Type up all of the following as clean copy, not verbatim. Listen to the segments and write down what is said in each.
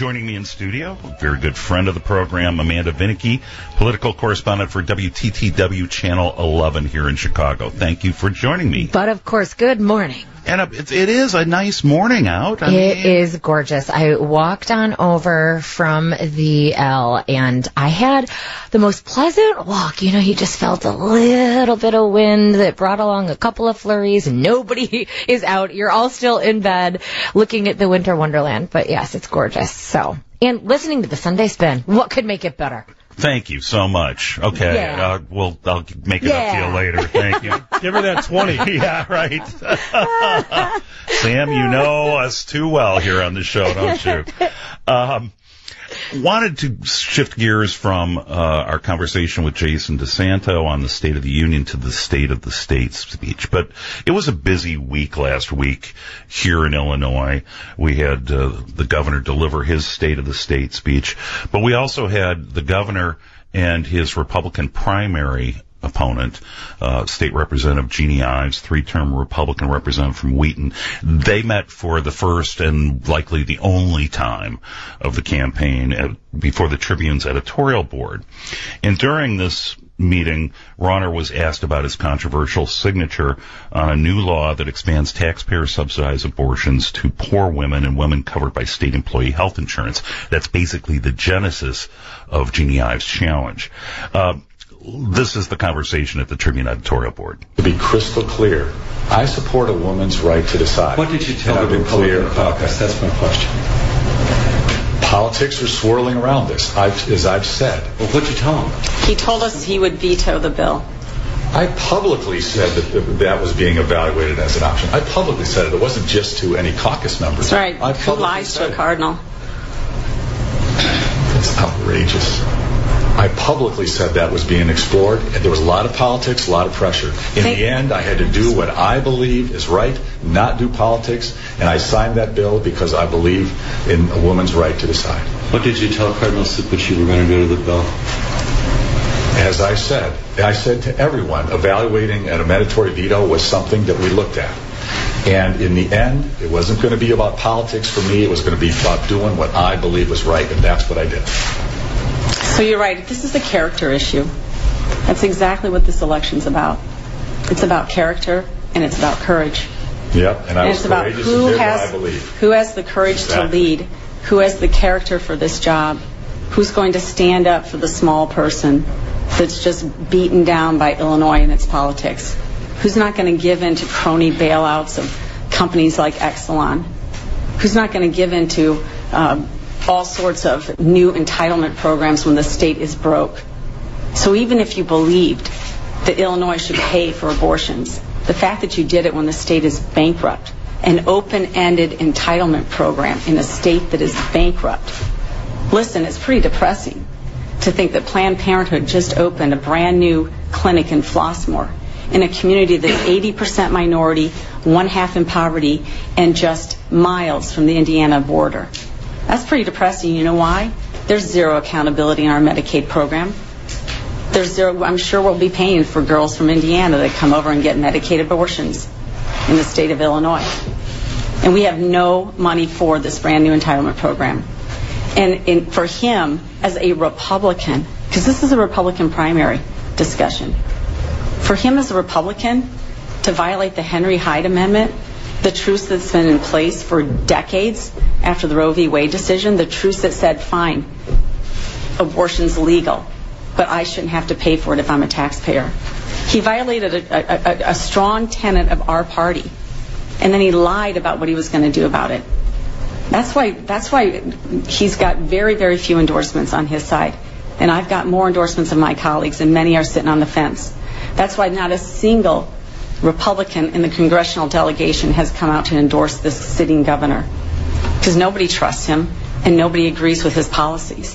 Joining me in studio, a very good friend of the program, Amanda Vinicky, political correspondent for WTTW Channel 11 here in Chicago. Thank you for joining me. But of course, good morning. And it is a nice morning out. It is gorgeous. I walked on over from the L, and I had the most pleasant walk. You know, you just felt a little bit of wind that brought along a couple of flurries. Nobody is out. You're all still in bed looking at the winter wonderland. But yes, it's gorgeous. So, and listening to the Sunday Spin, what could make it better? Thank you so much. Okay, yeah. I'll make it up to you later. Thank you. Give her that 20. Yeah, right. Sam, you know us too well here on the show, don't you? Wanted to shift gears from our conversation with Jason DeSanto on the State of the Union to the State of the State speech. But it was a busy week last week here in Illinois. We had the governor deliver his State of the State speech, but we also had the governor and his Republican primary opponent, State Representative Jeannie Ives, three-term Republican representative from Wheaton. They met for the first and likely the only time of the campaign before the Tribune's editorial board. And during this meeting, Rauner was asked about his controversial signature on a new law that expands taxpayer-subsidized abortions to poor women and women covered by state employee health insurance. That's basically the genesis of Jeannie Ives' challenge. This is the conversation at the Tribune editorial board. To be crystal clear, I support a woman's right to decide. What did you tell the Republican caucus? That's my question. Politics are swirling around this, as I've said. Well, what did you tell him? He told us he would veto the bill. I publicly said that was being evaluated as an option. I publicly said it. It wasn't just to any caucus members. That's right. Who lies to a cardinal? It's outrageous. I publicly said that was being explored, and there was a lot of politics, a lot of pressure. In the end, I had to do what I believe is right, not do politics, and I signed that bill because I believe in a woman's right to decide. What did you tell Cardinal Cupich you were going to do to the bill? As I said to everyone, evaluating a mandatory veto was something that we looked at. And in the end, it wasn't going to be about politics for me. It was going to be about doing what I believe was right, and that's what I did. So you're right. This is a character issue. That's exactly what this election's about. It's about character, and it's about courage. Yep, and I was courageous and did what I believe. Who has the courage to lead? Who has the character for this job? Who's going to stand up for the small person that's just beaten down by Illinois and its politics? Who's not going to give in to crony bailouts of companies like Exelon? Who's not going to give in to all sorts of new entitlement programs when the state is broke? So even if you believed that Illinois should pay for abortions, the fact that you did it when the state is bankrupt, an open-ended entitlement program in a state that is bankrupt. Listen, it's pretty depressing to think that Planned Parenthood just opened a brand new clinic in Flossmoor in a community that's 80% minority, one-half in poverty, and just miles from the Indiana border. That's pretty depressing. You know why? There's zero accountability in our Medicaid program. There's zero. I'm sure we'll be paying for girls from Indiana that come over and get Medicaid abortions in the state of Illinois. And we have no money for this brand new entitlement program. And for him, as a Republican, because this is a Republican primary discussion, for him as a Republican to violate the Henry Hyde Amendment, the truce that's been in place for decades after the Roe v. Wade decision, the truce that said, fine, abortion's legal, but I shouldn't have to pay for it if I'm a taxpayer. He violated a strong tenet of our party, and then he lied about what he was going to do about it. That's why he's got very, very few endorsements on his side, and I've got more endorsements of my colleagues, and many are sitting on the fence. That's why not a single Republican in the congressional delegation has come out to endorse this sitting governor, because nobody trusts him and nobody agrees with his policies.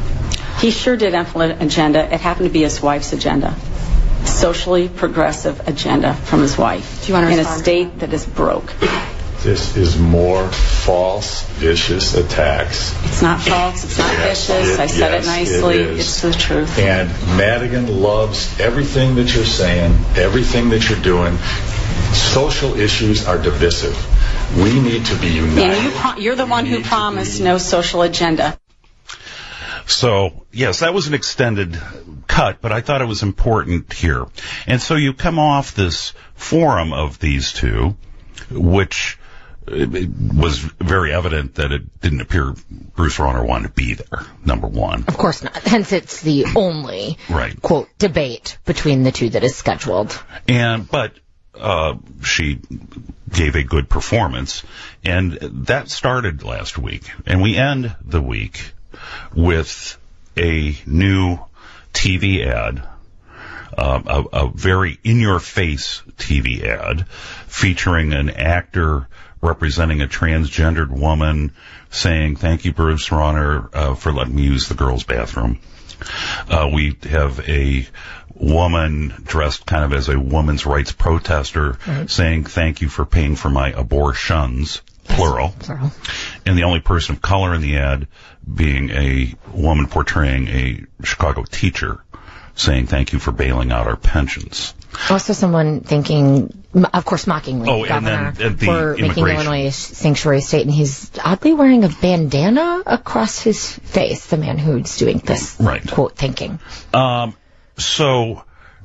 He sure did implement an agenda. It happened to be his wife's agenda. Socially progressive agenda from his wife. Do you want to respond? In a state that is broke. This is more false, vicious attacks. It's not false. It's not vicious. I said it nicely. It's the truth. And Madigan loves everything that you're saying, everything that you're doing. Social issues are divisive. We need to be united. And you're the one who promised no social agenda. So, yes, that was an extended cut, but I thought it was important here. And so you come off this forum of these two, which it was very evident that it didn't appear Bruce Rauner wanted to be there, number one. Of course not. Hence, it's the only, quote, debate between the two that is scheduled. But she gave a good performance, and that started last week. And we end the week with a new TV ad, a very in-your-face TV ad featuring an actor representing a transgendered woman saying, "Thank you, Bruce Rauner, for letting me use the girls' bathroom." We have a woman dressed kind of as a women's rights protester saying, "Thank you for paying for my abortions," plural. And the only person of color in the ad being a woman portraying a Chicago teacher saying, "Thank you for bailing out our pensions." Also someone thinking, of course, mockingly, the governor for making Illinois a sanctuary state, and he's oddly wearing a bandana across his face, the man who's doing this, quote, thinking. So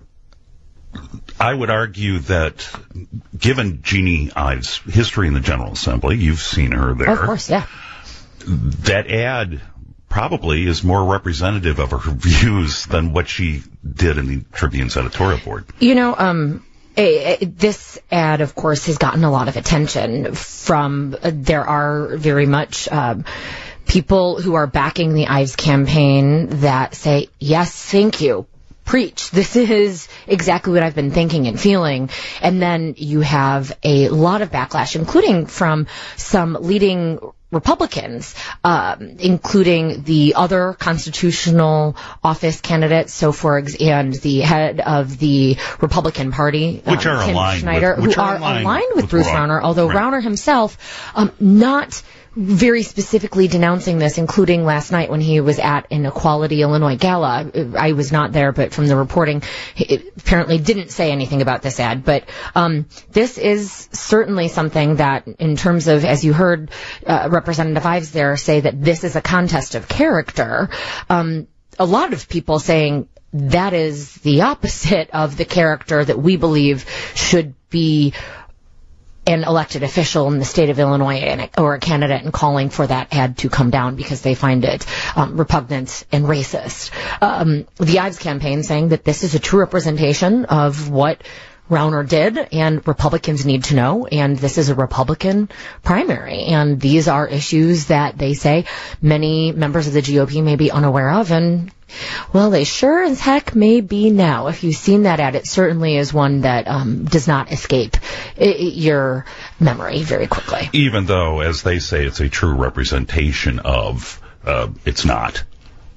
I would argue that given Jeannie Ives' history in the General Assembly, you've seen her there. Of course, yeah. That ad probably is more representative of her views than what she did in the Tribune's editorial board. You know, this ad, of course, has gotten a lot of attention from, there are very much people who are backing the Ives campaign that say, yes, thank you. Preach. This is exactly what I've been thinking and feeling. And then you have a lot of backlash, including from some leading Republicans, including the other constitutional office candidates, and the head of the Republican Party, which are Tim aligned Schneider, with, who are aligned with Bruce Rauner, although Rauner himself not very specifically denouncing this, including last night when he was at an Equality Illinois gala. I was not there, but from the reporting, he apparently didn't say anything about this ad. But this is certainly something that, in terms of, as you heard Representative Ives there say, that this is a contest of character, a lot of people saying that is the opposite of the character that we believe should be an elected official in the state of Illinois or a candidate, and calling for that ad to come down because they find it repugnant and racist. The Ives campaign saying that this is a true representation of what Rauner did, and Republicans need to know, and this is a Republican primary, and these are issues that they say many members of the GOP may be unaware of, and well, they sure as heck may be now. If you've seen that ad, it certainly is one that does not escape your memory very quickly. Even though, as they say, it's a true representation of, it's not.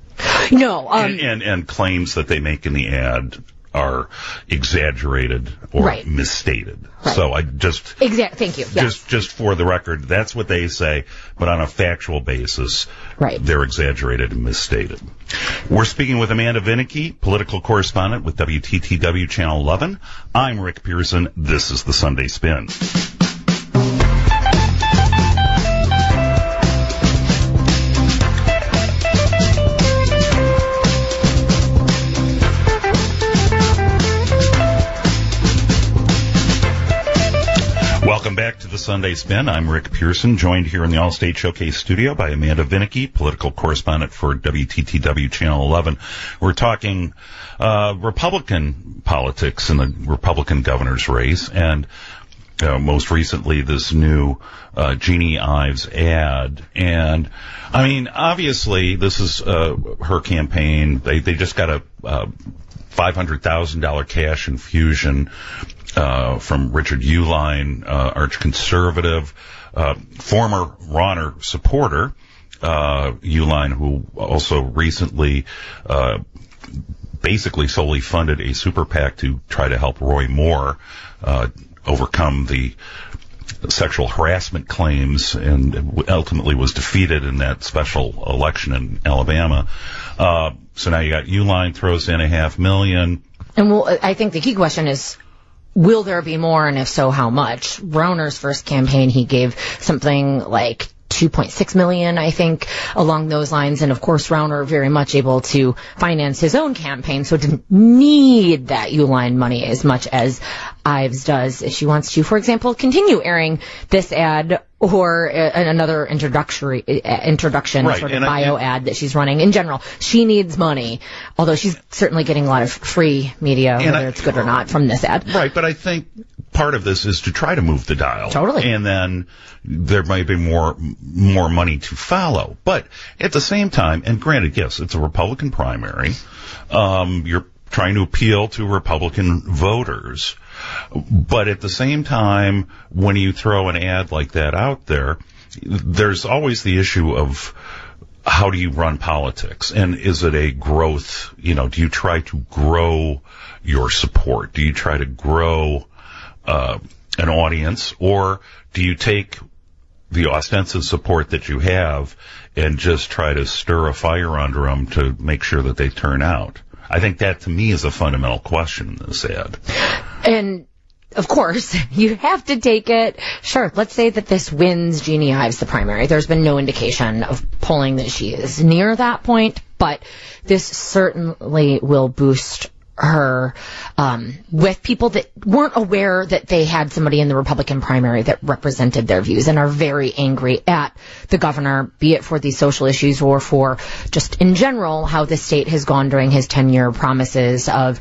No. And claims that they make in the ad are exaggerated or misstated. So I just... Thank you. Yes. Just for the record, that's what they say, but on a factual basis, they're exaggerated and misstated. We're speaking with Amanda Vinicky, political correspondent with WTTW Channel 11. I'm Rick Pearson. This is the Sunday Spin. Welcome back to the Sunday Spin. I'm Rick Pearson, joined here in the Allstate Showcase studio by Amanda Vinicky, political correspondent for WTTW Channel 11. We're talking Republican politics in the Republican governor's race, and most recently this new Jeannie Ives ad. And, I mean, obviously this is her campaign. They just got a $500,000 cash infusion from Richard Uihlein, arch-conservative, former Rauner supporter, Uihlein, who also recently basically solely funded a super PAC to try to help Roy Moore overcome the sexual harassment claims, and ultimately was defeated in that special election in Alabama. So now you got Uihlein throws in $500,000. And well, I think the key question is, will there be more, and if so, how much? Rauner's first campaign, he gave something like $2.6 million, I think, along those lines. And of course, Rauner very much able to finance his own campaign, so didn't need that Uline money as much as Ives does if she wants to, for example, continue airing this ad or another introduction, right, sort of bio ad that she's running. In general, she needs money, although she's certainly getting a lot of free media, whether it's good or not, from this ad. Right, but I think part of this is to try to move the dial. Totally. And then there might be more money to follow. But at the same time, and granted, yes, it's a Republican primary. You're trying to appeal to Republican voters. But at the same time, when you throw an ad like that out there, there's always the issue of how do you run politics? And is it a growth, do you try to grow your support? Do you try to grow an audience? Or do you take the ostensive support that you have and just try to stir a fire under them to make sure that they turn out? I think that, to me, is a fundamental question in this ad. And, of course, you have to take it. Sure, let's say that this wins Jeannie Ives the primary. There's been no indication of polling that she is near that point, but this certainly will boost her with people that weren't aware that they had somebody in the Republican primary that represented their views and are very angry at the governor, be it for these social issues or for just in general how the state has gone during his tenure, promises of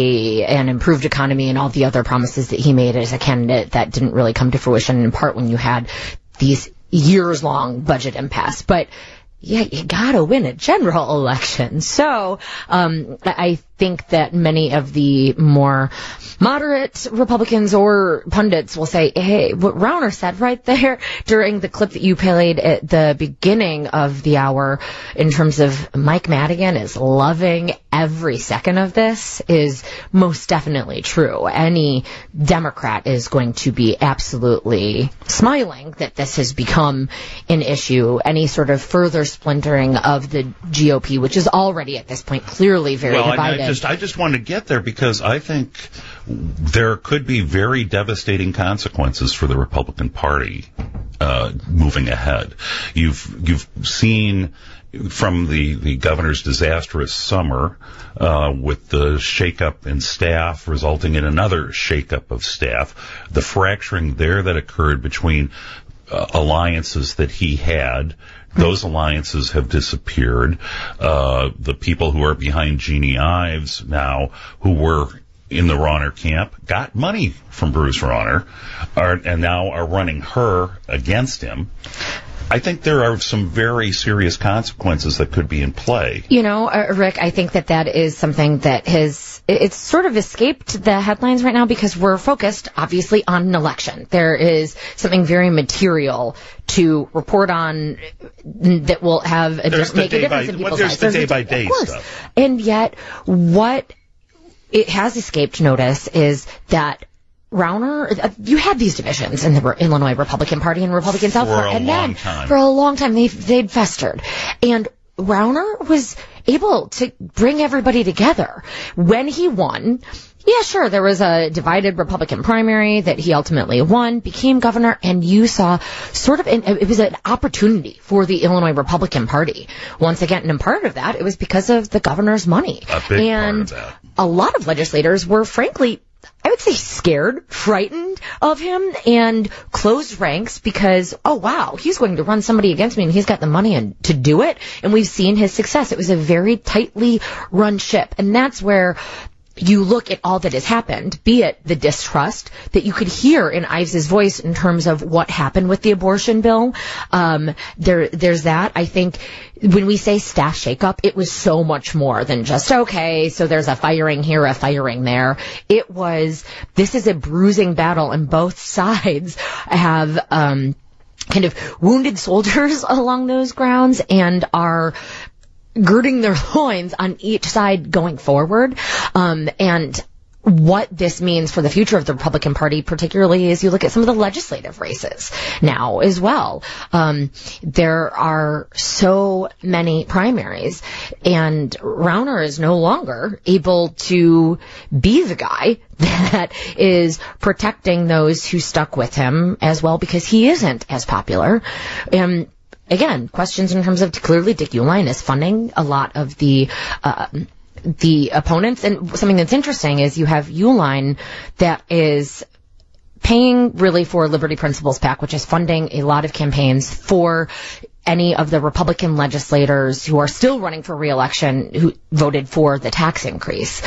an improved economy and all the other promises that he made as a candidate that didn't really come to fruition, in part when you had these years-long budget impasse. But yeah, you gotta win a general election. So, I think that many of the more moderate Republicans or pundits will say, hey, what Rauner said right there during the clip that you played at the beginning of the hour in terms of Mike Madigan is loving every second of this is most definitely true. Any Democrat is going to be absolutely smiling that this has become an issue. Any sort of further splintering of the GOP, which is already at this point clearly very divided. I just want to get there because I think there could be very devastating consequences for the Republican Party moving ahead. You've seen from the governor's disastrous summer with the shakeup in staff resulting in another shakeup of staff, the fracturing there that occurred between alliances that he had. Those alliances have disappeared. The people who are behind Jeannie Ives now, who were in the Rauner camp, got money from Bruce Rauner, and now are running her against him. I think there are some very serious consequences that could be in play. Rick, I think that is something that it's sort of escaped the headlines right now because we're focused, obviously, on an election. There is something very material to report on that will have make a difference in people's lives. There's the day-by-day stuff. And yet, what it has escaped notice is that Rauner, you had these divisions in the Illinois Republican Party and Republican South, and then for a long time they'd festered. And Rauner was able to bring everybody together. When he won, yeah, sure, there was a divided Republican primary that he ultimately won, became governor, and you saw it was an opportunity for the Illinois Republican Party. Once again, and part of that, it was because of the governor's money. A big part of that. A lot of legislators were, frankly, I would say scared, frightened of him, and closed ranks because, oh wow, he's going to run somebody against me and he's got the money to do it. And we've seen his success. It was a very tightly run ship. And that's where you look at all that has happened, be it the distrust that you could hear in Ives's voice in terms of what happened with the abortion bill. There's that. I think when we say staff shakeup, it was so much more than just, okay, so there's a firing here, a firing there. It was, this is a bruising battle, and both sides have kind of wounded soldiers along those grounds and are girding their loins on each side going forward. And what this means for the future of the Republican Party, particularly as you look at some of the legislative races now as well. There are so many primaries, and Rauner is no longer able to be the guy that is protecting those who stuck with him as well, because he isn't as popular. Again, questions in terms of, clearly Dick Uihlein is funding a lot of the opponents. And something that's interesting is you have Uihlein that is paying really for Liberty Principles PAC, which is funding a lot of campaigns for any of the Republican legislators who are still running for re-election who voted for the tax increase,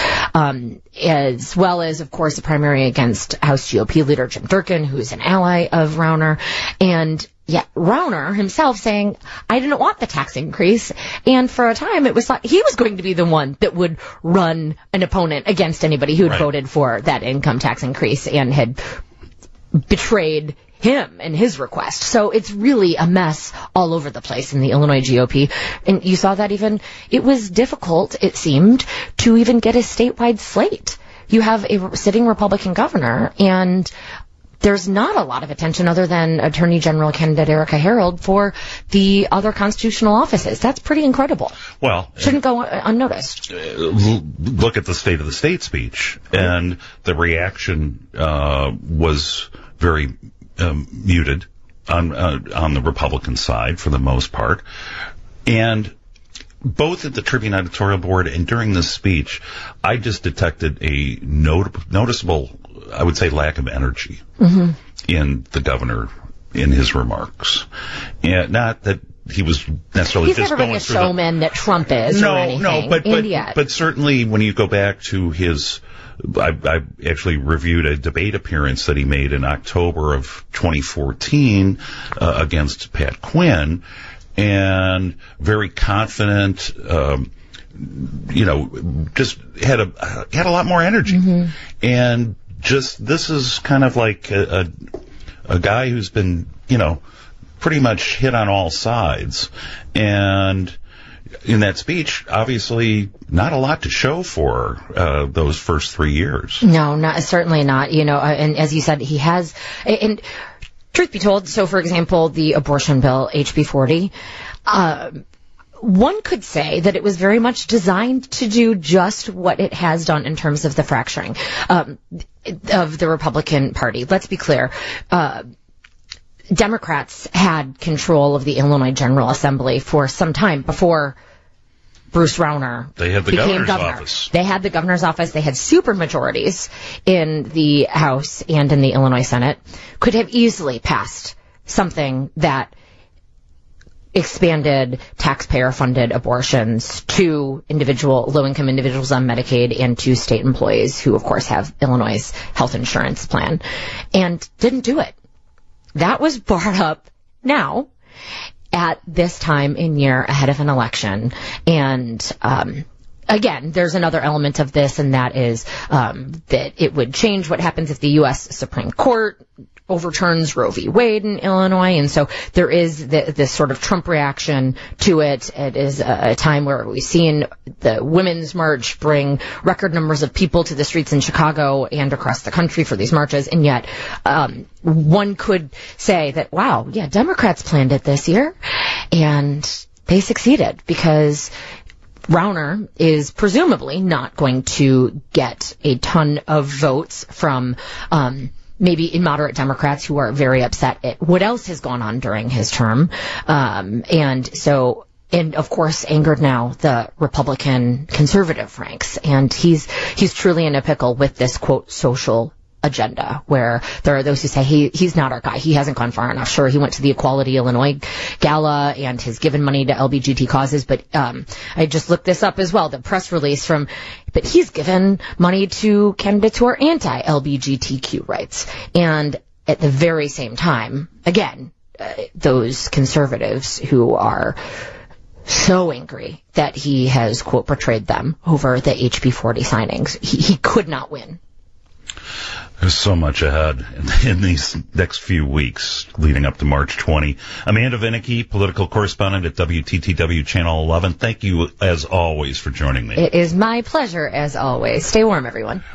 as well as, of course, a primary against House GOP leader Jim Durkin, who's an ally of Rauner. And yet Rauner himself saying, I didn't want the tax increase. And for a time, it was like he was going to be the one that would run an opponent against anybody who had voted for that income tax increase and had betrayed him and his request. So it's really a mess all over the place in the Illinois GOP. And you saw that even, it was difficult, it seemed, to even get a statewide slate. You have a sitting Republican governor, and there's not a lot of attention other than Attorney General candidate Erica Harold for the other constitutional offices. That's pretty incredible. Well, shouldn't go unnoticed. Look at the State of the State speech, and the reaction was very muted on the Republican side for the most part. And both at the Tribune editorial board and during this speech, I just detected a noticeable, I would say, lack of energy in the governor in his remarks. And not that he was necessarily He's just never going been a through showman that Trump is or anything. But certainly when you go back to his, I actually reviewed a debate appearance that he made in October of 2014 against Pat Quinn, and very confident, just had a lot more energy. And just, this is kind of like a guy who's been, pretty much hit on all sides. And in that speech, obviously not a lot to show for those first 3 years. No, certainly not. And as you said, he has, and truth be told, so for example, the abortion bill, HB 40, one could say that it was very much designed to do just what it has done in terms of the fracturing of the Republican Party. Let's be clear. Democrats had control of the Illinois General Assembly for some time before Bruce Rauner became governor. They had the governor's office. They had super majorities in the House and in the Illinois Senate. Could have easily passed something that expanded taxpayer-funded abortions to low-income individuals on Medicaid and to state employees who, of course, have Illinois' health insurance plan, and didn't do it. That was brought up now at this time in year ahead of an election. And again, there's another element of this, and that is that it would change what happens if the U.S. Supreme Court overturns Roe v. Wade in Illinois. And so there is this sort of Trump reaction to it. It is a time where we've seen the Women's March bring record numbers of people to the streets in Chicago and across the country for these marches. And yet one could say that, wow, yeah, Democrats planned it this year, and they succeeded because Rauner is presumably not going to get a ton of votes from maybe moderate Democrats who are very upset at what else has gone on during his term. And of course, angered now the Republican conservative ranks. And he's truly in a pickle with this, quote, social agenda, where there are those who say he's not our guy. He hasn't gone far enough. Sure, he went to the Equality Illinois Gala and has given money to LGBT causes, but I just looked this up as well, the press release but he's given money to candidates who are anti-LGBTQ rights. And at the very same time, again, those conservatives who are so angry that he has, quote, betrayed them over the HB 40 signings. He could not win. There's so much ahead in these next few weeks leading up to March 20. Amanda Vinicky, political correspondent at WTTW Channel 11. Thank you, as always, for joining me. It is my pleasure, as always. Stay warm, everyone.